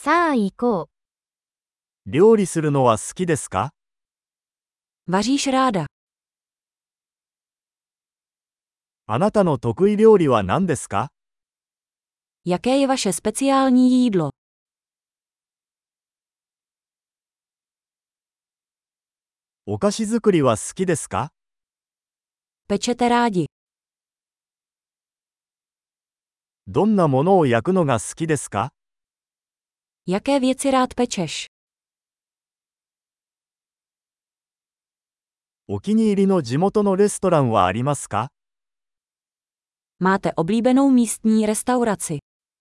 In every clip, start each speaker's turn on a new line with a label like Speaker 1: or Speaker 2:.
Speaker 1: さあ行こ
Speaker 2: 料理するのは好きですか？
Speaker 3: Vaříš ráda?
Speaker 2: あなたの得意料理は何ですか？
Speaker 3: Jaké je vaše speciální jídlo?
Speaker 2: お菓子作りは好きですか？
Speaker 3: Pečete rádi?
Speaker 2: どんなものを焼くのが好きですか？
Speaker 3: Jaké věci rád pečeš?
Speaker 2: お気に入りの地元のレストランはありますか？
Speaker 3: Máte oblíbenou místní restauraci?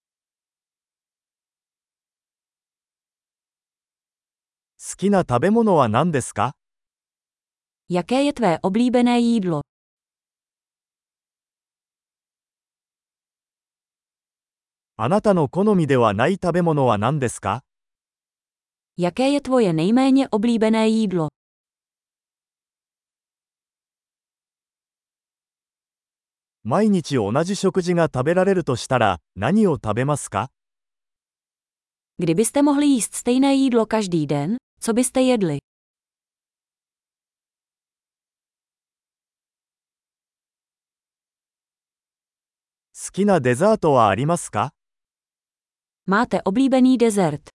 Speaker 2: 好きな食べ物は何ですか？
Speaker 3: Jaké je tvé oblíbené jídlo?
Speaker 2: あなたの好みではない食べ物は何ですか？
Speaker 3: Jaké je tvoje nejméně oblíbené jídlo?
Speaker 2: 毎日同じ食事が食べられるとしたら何を食べますか？
Speaker 3: Kdybyste mohli jíst stejné jídlo každý den, co byste jedli?
Speaker 2: 好きなデザートはありますか？
Speaker 3: Máte oblíbený dezert?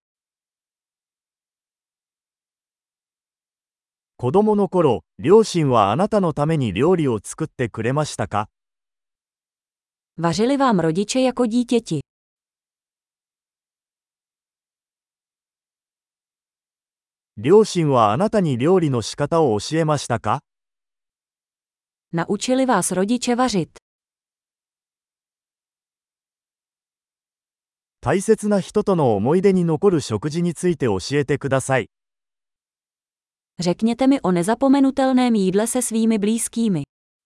Speaker 2: 子供の頃、両親はあなたのために料理を作ってくれましたか？
Speaker 3: Vařili vám rodiče jako dítěti?
Speaker 2: 両親はあなたに料理の仕方を教えましたか？
Speaker 3: Naučili vás rodiče vařit?
Speaker 2: 大切な人との思い出に残る食事について教えてください。
Speaker 3: Řekněte mi o nezapomenutelném jídle se svými blízkými.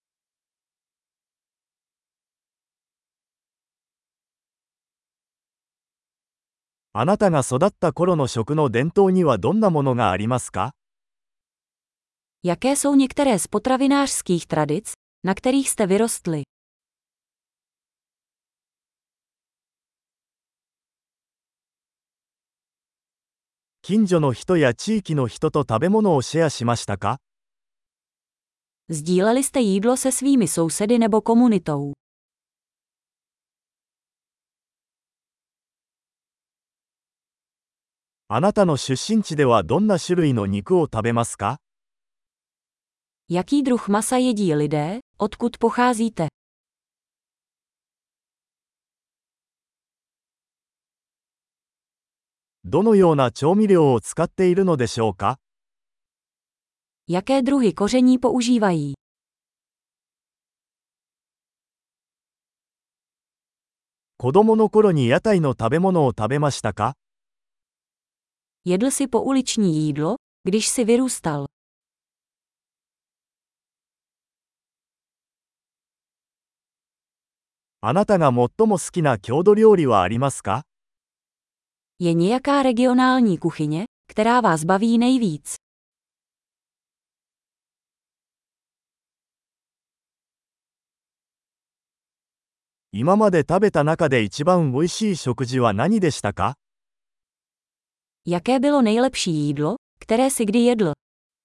Speaker 2: あなたが育った頃の食の伝統にはどんなものがありますか？
Speaker 3: Jaké jsou některé z potravinářských tradic, na kterých jste vyrostli?
Speaker 2: 近所の人や地域の人と食べ物をシェアしましたか？
Speaker 3: Sdíleli jste jídlo se svými sousedy nebo komunitou?
Speaker 2: あなたの出身地ではどんな種類の肉を食べますか？
Speaker 3: Jaký druh masa jedí lidé, odkud pocházíte?
Speaker 2: どのような調味料を使っているのでしょうか？
Speaker 3: Jaké druhy koření používají?
Speaker 2: 子供の頃に屋台の食べ物を食べましたか？
Speaker 3: Jedl si pouliční jídlo, když si vyrůstal?
Speaker 2: あなたが最も好きな郷土料理はありますか？
Speaker 3: Je nějaká regionální kuchyně, která vás baví nejvíc?
Speaker 2: 今まで食べた中で一番美味しい食事は何でしたか？
Speaker 3: Jaké bylo nejlepší jídlo, které si kdy jedl?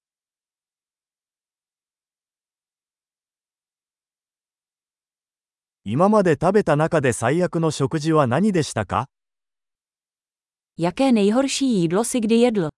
Speaker 2: 今まで食べた中で最悪の食事は何でしたか？
Speaker 3: Jaké nejhorší jídlo si kdy jedl?